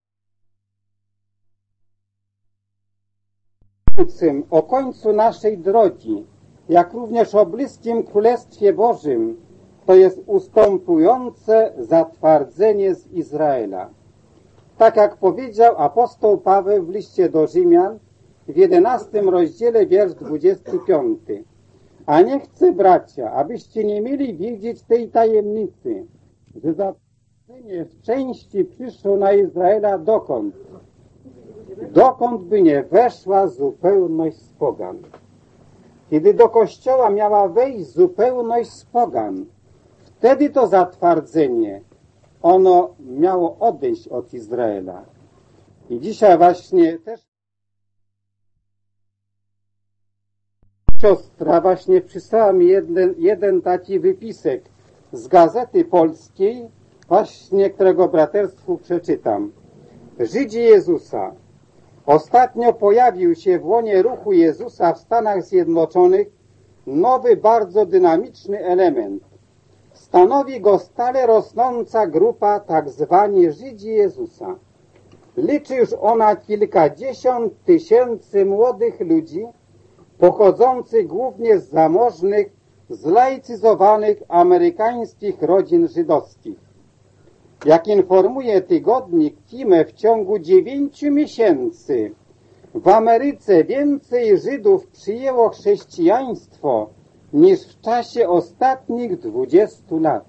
o końcu naszej drogi, jak również o bliskim Królestwie Bożym, to jest ustępujące zatwardzenie z Izraela. Tak jak powiedział apostoł Paweł w liście do Rzymian w jedenastym rozdziale, wiersz dwudziesty piąty. A nie chcę, bracia, abyście nie mieli wiedzieć tej tajemnicy, że zatwardzenie w części przyszło na Izraela dokąd? Dokąd by nie weszła zupełność z pogan. Kiedy do Kościoła miała wejść zupełność z pogan, wtedy to zatwardzenie, ono miało odejść od Izraela. I dzisiaj właśnie też siostra właśnie przysłała mi jeden, jeden taki wypisek z Gazety Polskiej, właśnie którego braterstwu przeczytam. Żydzi Jezusa. Ostatnio pojawił się w łonie ruchu Jezusa w Stanach Zjednoczonych nowy, bardzo dynamiczny element. Stanowi go stale rosnąca grupa tak zwani Żydzi Jezusa. Liczy już ona kilkadziesiąt tysięcy młodych ludzi, pochodzących głównie z zamożnych, zlaicyzowanych amerykańskich rodzin żydowskich. Jak informuje tygodnik Time, w ciągu dziewięciu miesięcy w Ameryce więcej Żydów przyjęło chrześcijaństwo niż w czasie ostatnich dwudziestu lat.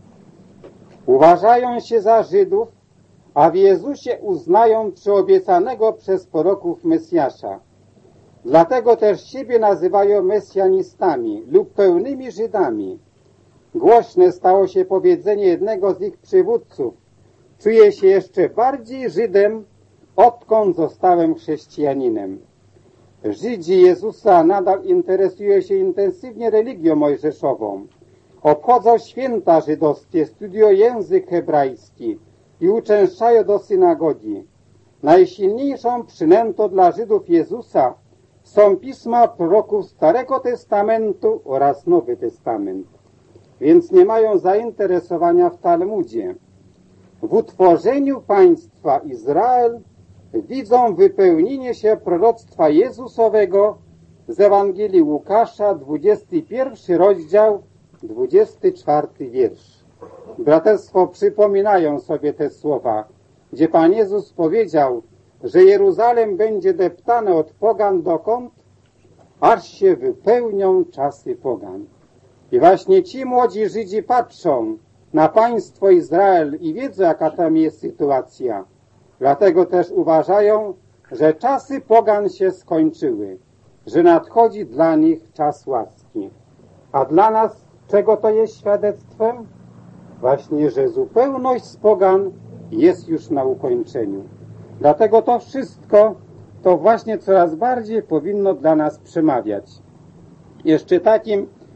Uważają się za Żydów, a w Jezusie uznają przyobiecanego przez proroków Mesjasza. Dlatego też siebie nazywają mesjanistami lub pełnymi Żydami. Głośne stało się powiedzenie jednego z ich przywódców. Czuję się jeszcze bardziej Żydem, odkąd zostałem chrześcijaninem. Żydzi Jezusa nadal interesują się intensywnie religią mojżeszową. Obchodzą święta żydowskie, studiują język hebrajski i uczęszczają do synagogi. Najsilniejszą przynętą dla Żydów Jezusa są pisma proroków Starego Testamentu oraz Nowy Testament. Więc nie mają zainteresowania w Talmudzie. W utworzeniu państwa Izrael widzą wypełnienie się proroctwa Jezusowego z Ewangelii Łukasza, dwudziesty pierwszy rozdział, dwudziesty czwarty wiersz. Braterstwo przypominają sobie te słowa, gdzie Pan Jezus powiedział, że Jeruzalem będzie deptane od pogan dokąd? Aż się wypełnią czasy pogan. I właśnie ci młodzi Żydzi patrzą na państwo Izrael i wiedzą, jaka tam jest sytuacja. Dlatego też uważają, że czasy pogan się skończyły, że nadchodzi dla nich czas łaski. A dla nas czego to jest świadectwem? Właśnie, że zupełność z pogan jest już na ukończeniu. Dlatego to wszystko to właśnie coraz bardziej powinno dla nas przemawiać. Jeszcze takim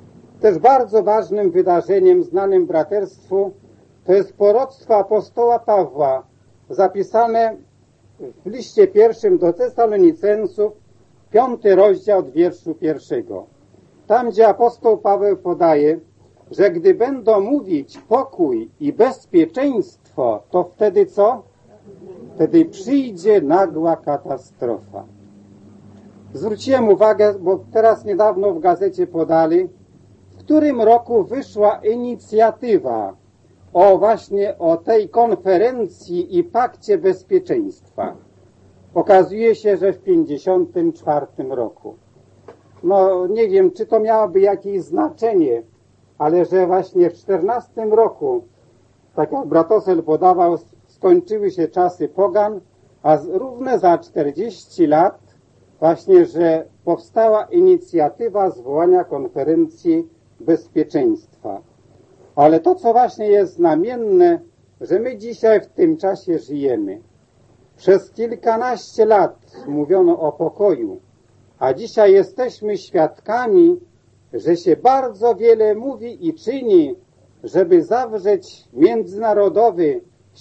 Też bardzo ważnym wydarzeniem znanym braterstwu to jest proroctwo apostoła Pawła, zapisane w liście pierwszym do Tesaloniceńców, piąty rozdział od wierszu pierwszego. Tam, gdzie apostoł Paweł podaje, że gdy będą mówić pokój i bezpieczeństwo, to wtedy co? Wtedy przyjdzie nagła katastrofa. Zwróciłem uwagę, bo teraz niedawno w gazecie podali, w którym roku wyszła inicjatywa o właśnie o tej konferencji i pakcie bezpieczeństwa. Okazuje się, że w pięćdziesiątym czwartym roku. No nie wiem, czy to miałoby jakieś znaczenie, ale że właśnie w czternastym roku, tak jak bratosel podawał, skończyły się czasy pogan, a równe za czterdzieści lat właśnie, że powstała inicjatywa zwołania konferencji bezpieczeństwa. Ale to, co właśnie jest znamienne, że my dzisiaj w tym czasie żyjemy. Przez kilkanaście lat mówiono o pokoju, a dzisiaj jesteśmy świadkami, że się bardzo wiele mówi i czyni, żeby zawrzeć międzynarodowy,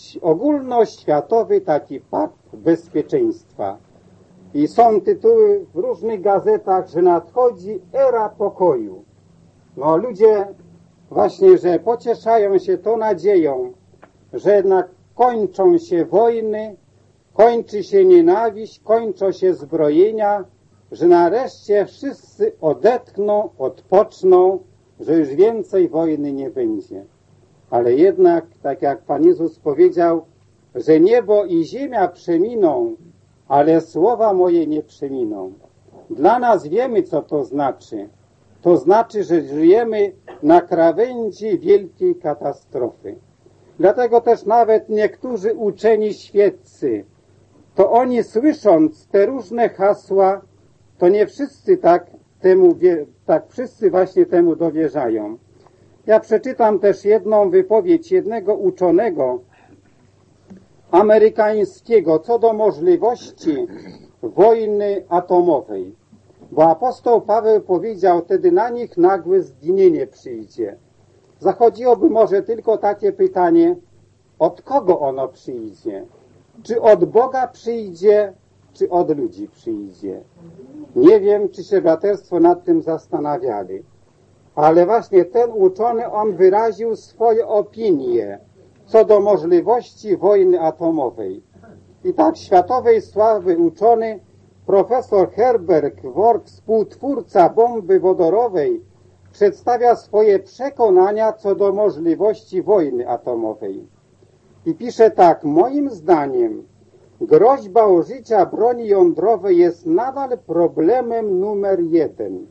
ogólnoświatowy taki pakt bezpieczeństwa. I są tytuły w różnych gazetach, że nadchodzi era pokoju. No ludzie właśnie, że pocieszają się tą nadzieją, że jednak kończą się wojny, kończy się nienawiść, kończą się zbrojenia, że nareszcie wszyscy odetchną, odpoczną, że już więcej wojny nie będzie. Ale jednak, tak jak Pan Jezus powiedział, że niebo i ziemia przeminą, ale słowa moje nie przeminą. Dla nas wiemy, co to znaczy. To znaczy, że żyjemy na krawędzi wielkiej katastrofy. Dlatego też nawet niektórzy uczeni świeccy, to oni słysząc te różne hasła, to nie wszyscy tak temu, tak wszyscy właśnie temu dowierzają. Ja przeczytam też jedną wypowiedź jednego uczonego amerykańskiego co do możliwości wojny atomowej. Bo apostoł Paweł powiedział, wtedy na nich nagłe zginienie przyjdzie. Zachodziłoby może tylko takie pytanie, od kogo ono przyjdzie? Czy od Boga przyjdzie, czy od ludzi przyjdzie? Nie wiem, czy się braterstwo nad tym zastanawiali. Ale właśnie ten uczony, on wyraził swoje opinie co do możliwości wojny atomowej. I tak światowej sławy uczony profesor Herbert Work, współtwórca bomby wodorowej, przedstawia swoje przekonania co do możliwości wojny atomowej. I pisze tak, moim zdaniem groźba użycia broni jądrowej jest nadal problemem numer jeden.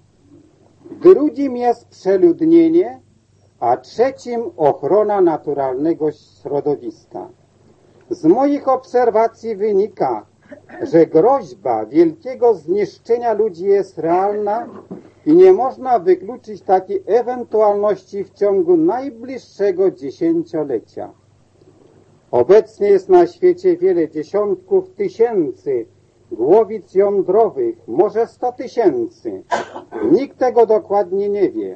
Drugim jest przeludnienie, a trzecim ochrona naturalnego środowiska. Z moich obserwacji wynika, że groźba wielkiego zniszczenia ludzi jest realna i nie można wykluczyć takiej ewentualności w ciągu najbliższego dziesięciolecia. Obecnie jest na świecie wiele dziesiątków tysięcy głowic jądrowych, może sto tysięcy. Nikt tego dokładnie nie wie.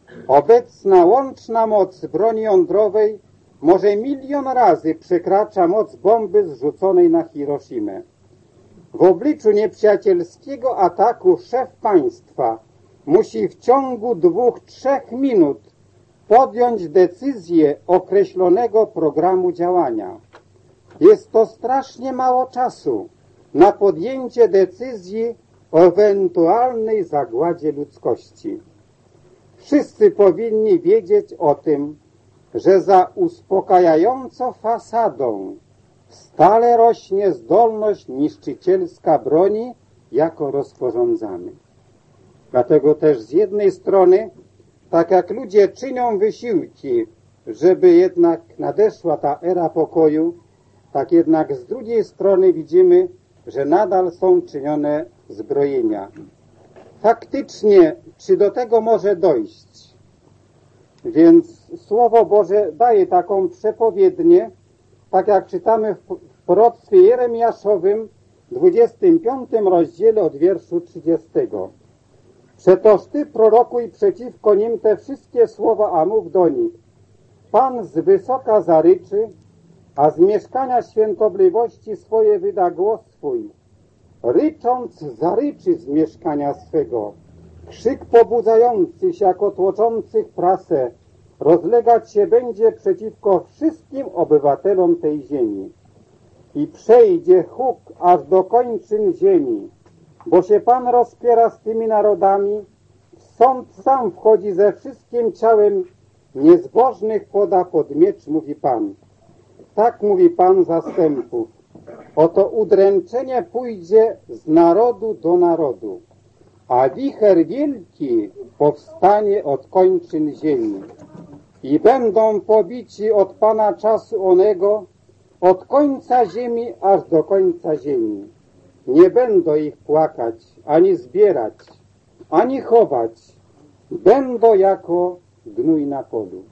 Obecna łączna moc broni jądrowej może milion razy przekracza moc bomby zrzuconej na Hiroshimę. W obliczu nieprzyjacielskiego ataku szef państwa musi w ciągu dwóch, trzech minut podjąć decyzję określonego programu działania. Jest to strasznie mało czasu na podjęcie decyzji o ewentualnej zagładzie ludzkości. Wszyscy powinni wiedzieć o tym, że za uspokajającą fasadą stale rośnie zdolność niszczycielska broni, jako rozporządzamy. Dlatego też z jednej strony, tak jak ludzie czynią wysiłki, żeby jednak nadeszła ta era pokoju, tak jednak z drugiej strony widzimy, że nadal są czynione zbrojenia. Faktycznie, czy do tego może dojść? Więc Słowo Boże daje taką przepowiednię, tak jak czytamy w proroctwie Jeremiaszowym, dwudziestym piątym rozdziale od wierszu trzydziestego. Przetoż Ty prorokuj przeciwko nim te wszystkie słowa, a mów do nich: Pan z wysoka zaryczy, a z mieszkania świętobliwości swoje wyda głos swój. Rycząc zaryczy z mieszkania swego. Krzyk pobudzający się, jako tłoczących prasę, rozlegać się będzie przeciwko wszystkim obywatelom tej ziemi. I przejdzie huk aż do kończyn ziemi, bo się Pan rozpiera z tymi narodami, w sąd sam wchodzi ze wszystkim ciałem, niezbożnych poda pod miecz, mówi Pan. Tak mówi Pan zastępów. Oto udręczenie pójdzie z narodu do narodu, a wicher wielki powstanie od kończyn ziemi. I będą pobici od Pana czasu onego, od końca ziemi aż do końca ziemi. Nie będą ich płakać, ani zbierać, ani chować. Będą jako gnój na polu.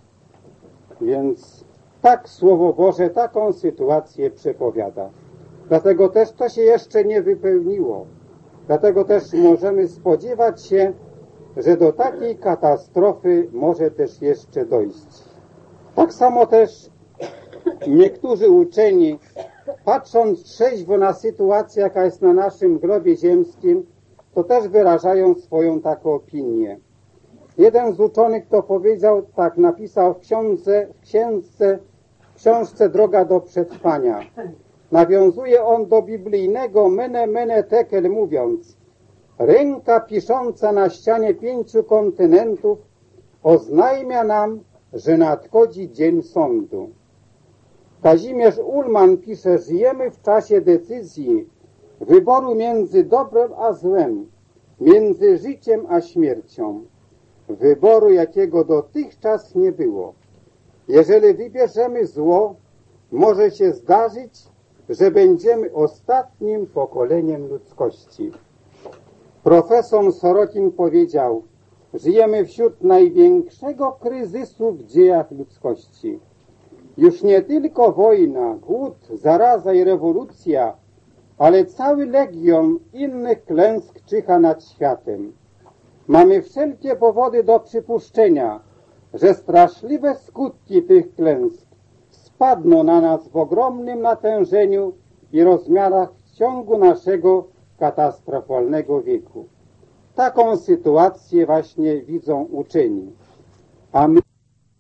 Więc tak Słowo Boże taką sytuację przepowiada. Dlatego też to się jeszcze nie wypełniło. Dlatego też możemy spodziewać się, że do takiej katastrofy może też jeszcze dojść. Tak samo też niektórzy uczeni, patrząc trzeźwo na sytuację, jaka jest na naszym globie ziemskim, to też wyrażają swoją taką opinię. Jeden z uczonych to powiedział, tak napisał w książce, w księżce, w książce Droga do przetrwania. Nawiązuje on do biblijnego mene mene tekel, mówiąc: ręka pisząca na ścianie pięciu kontynentów oznajmia nam, że nadchodzi dzień sądu. Kazimierz Ullman pisze: żyjemy w czasie decyzji, wyboru między dobrem a złem, między życiem a śmiercią. Wyboru, jakiego dotychczas nie było. Jeżeli wybierzemy zło, może się zdarzyć, że będziemy ostatnim pokoleniem ludzkości. Profesor Sorokin powiedział: żyjemy wśród największego kryzysu w dziejach ludzkości. Już nie tylko wojna, głód, zaraza i rewolucja, ale cały legion innych klęsk czyha nad światem. Mamy wszelkie powody do przypuszczenia, że straszliwe skutki tych klęsk spadną na nas w ogromnym natężeniu i rozmiarach w ciągu naszego katastrofalnego wieku. Taką sytuację właśnie widzą uczeni. A my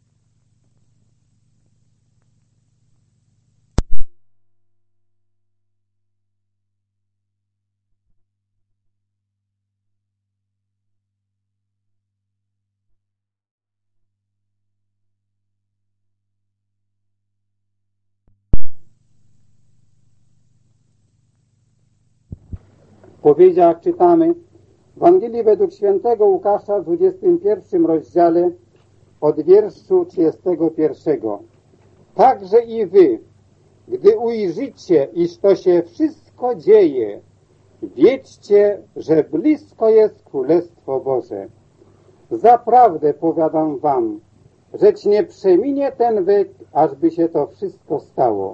powiedział, jak czytamy w Ewangelii według świętego Łukasza w dwudziestym pierwszym rozdziale od wierszu trzydziestego pierwszego. Także i wy, gdy ujrzycie, iż to się wszystko dzieje, wiedźcie, że blisko jest Królestwo Boże. Zaprawdę powiadam wam, rzecz nie przeminie ten wiek, ażby się to wszystko stało.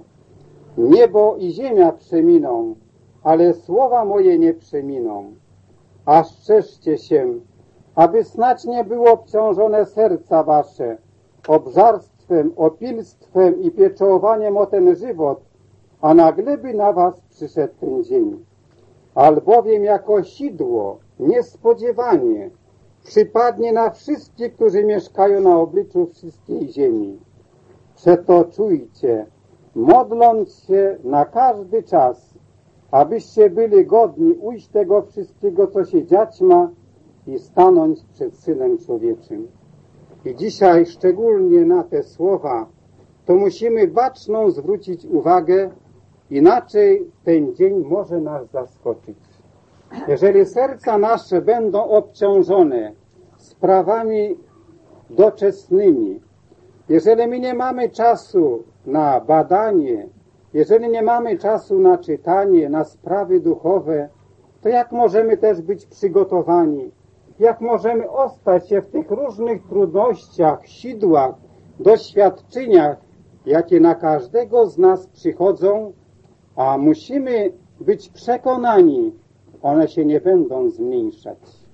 Niebo i ziemia przeminą, ale słowa moje nie przeminą. A strzeżcie się, aby snać nie było obciążone serca wasze obżarstwem, opilstwem i pieczołowaniem o ten żywot, a nagle by na was przyszedł ten dzień. Albowiem jako sidło niespodziewanie przypadnie na wszystkich, którzy mieszkają na obliczu wszystkiej ziemi. Przeto czujcie, modląc się na każdy czas, abyście byli godni ujść tego wszystkiego, co się dziać ma, i stanąć przed Synem Człowieczym. I dzisiaj szczególnie na te słowa to musimy baczną zwrócić uwagę, inaczej ten dzień może nas zaskoczyć. Jeżeli serca nasze będą obciążone sprawami doczesnymi, jeżeli my nie mamy czasu na badanie, jeżeli nie mamy czasu na czytanie, na sprawy duchowe, to jak możemy też być przygotowani? Jak możemy ostać się w tych różnych trudnościach, sidłach, doświadczeniach, jakie na każdego z nas przychodzą, a musimy być przekonani, one się nie będą zmniejszać.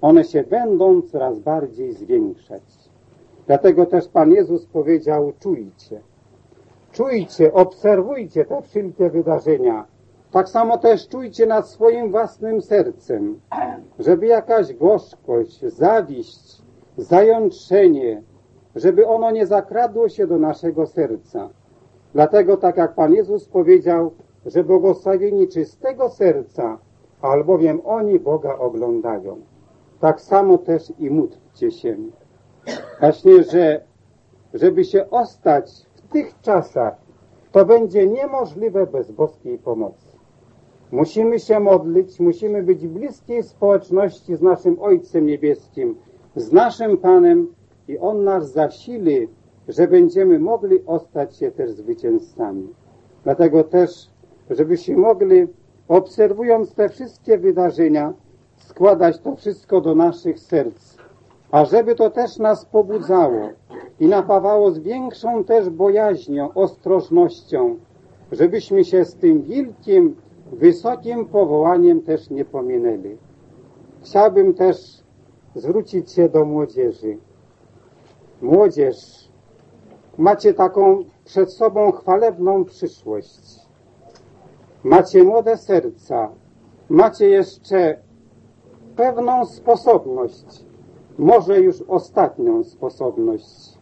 one się będą coraz bardziej zwiększać. Dlatego też Pan Jezus powiedział: czujcie. Czujcie, obserwujcie te wszelkie wydarzenia. Tak samo też czujcie nad swoim własnym sercem, żeby jakaś gorzkość, zawiść, zajątrzenie, żeby ono nie zakradło się do naszego serca. Dlatego, tak jak Pan Jezus powiedział, że błogosławieni czystego serca, albowiem oni Boga oglądają. Tak samo też i módlcie się. Właśnie, że żeby się ostać w tych czasach, to będzie niemożliwe bez boskiej pomocy. Musimy się modlić, musimy być w bliskiej społeczności z naszym Ojcem Niebieskim, z naszym Panem i On nas zasili, że będziemy mogli ostać się też zwycięzcami. Dlatego też, żebyśmy mogli, obserwując te wszystkie wydarzenia, składać to wszystko do naszych serc, a żeby to też nas pobudzało i napawało z większą też bojaźnią, ostrożnością, żebyśmy się z tym wielkim, wysokim powołaniem też nie pominęli. Chciałbym też zwrócić się do młodzieży. Młodzież, macie taką przed sobą chwalebną przyszłość. Macie młode serca, macie jeszcze pewną sposobność, może już ostatnią sposobność,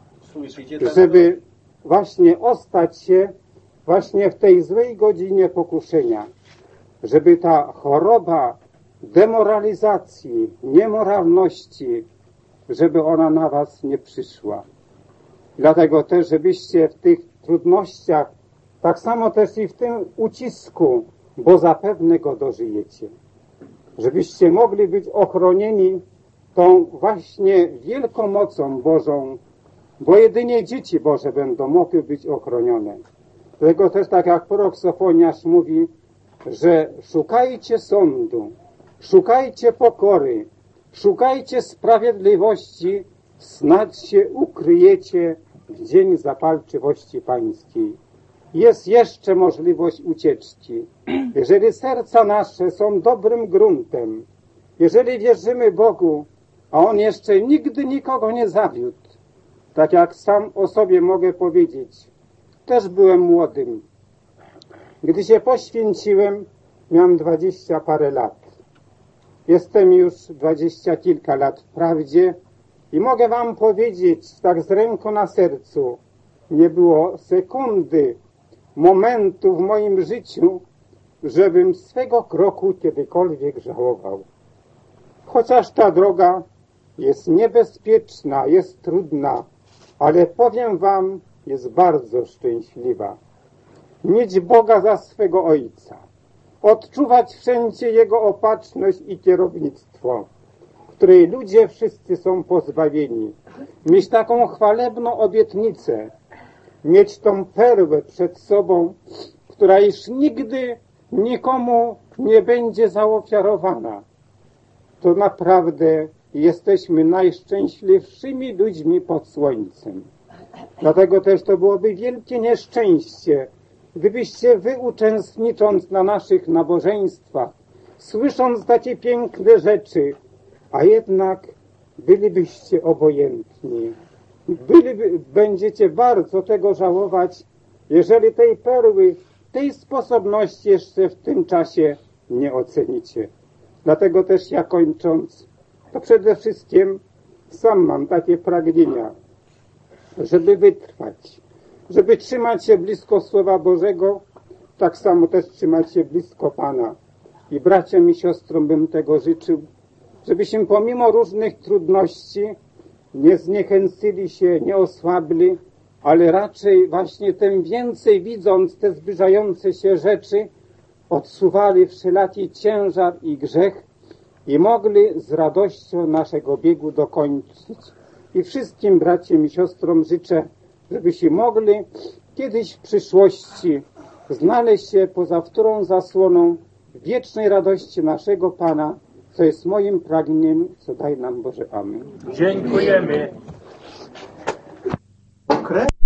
żeby właśnie ostać się właśnie w tej złej godzinie pokuszenia, żeby ta choroba demoralizacji, niemoralności, żeby ona na was nie przyszła. Dlatego też, żebyście w tych trudnościach, tak samo też i w tym ucisku, bo zapewne go dożyjecie, żebyście mogli być ochronieni tą właśnie wielką mocą Bożą, bo jedynie dzieci Boże będą mogły być ochronione. Dlatego też, tak jak prorok Sofoniasz mówi, że szukajcie sądu, szukajcie pokory, szukajcie sprawiedliwości, snadź się ukryjecie w dzień zapalczywości pańskiej. Jest jeszcze możliwość ucieczki. Jeżeli serca nasze są dobrym gruntem, jeżeli wierzymy Bogu, a On jeszcze nigdy nikogo nie zawiódł, tak jak sam o sobie mogę powiedzieć, też byłem młodym. Gdy się poświęciłem, miałem dwadzieścia parę lat. Jestem już dwadzieścia kilka lat wprawdzie i mogę wam powiedzieć, tak z ręką na sercu, nie było sekundy, momentu w moim życiu, żebym swego kroku kiedykolwiek żałował. Chociaż ta droga jest niebezpieczna, jest trudna, ale powiem wam, jest bardzo szczęśliwa. Mieć Boga za swego Ojca, odczuwać wszędzie Jego opatrzność i kierownictwo, w której ludzie wszyscy są pozbawieni, mieć taką chwalebną obietnicę, mieć tą perłę przed sobą, która już nigdy nikomu nie będzie zaofiarowana, to naprawdę jesteśmy najszczęśliwszymi ludźmi pod słońcem. Dlatego też to byłoby wielkie nieszczęście, gdybyście wy, uczestnicząc na naszych nabożeństwach, słysząc takie piękne rzeczy, a jednak bylibyście obojętni. Byliby, będziecie bardzo tego żałować, jeżeli tej perły, tej sposobności jeszcze w tym czasie nie ocenicie. Dlatego też ja kończąc, to przede wszystkim sam mam takie pragnienia, żeby wytrwać, żeby trzymać się blisko Słowa Bożego, tak samo też trzymać się blisko Pana. I braciom i siostrom bym tego życzył, żebyśmy pomimo różnych trudności nie zniechęcili się, nie osłabli, ale raczej właśnie tym więcej widząc te zbliżające się rzeczy, odsuwali wszelaki ciężar i grzech i mogli z radością naszego biegu dokończyć. I wszystkim braciom i siostrom życzę, żebyśmy mogli kiedyś w przyszłości znaleźć się poza wtórą zasłoną wiecznej radości naszego Pana, co jest moim pragnieniem, co daj nam Boże. Amen. Dziękujemy.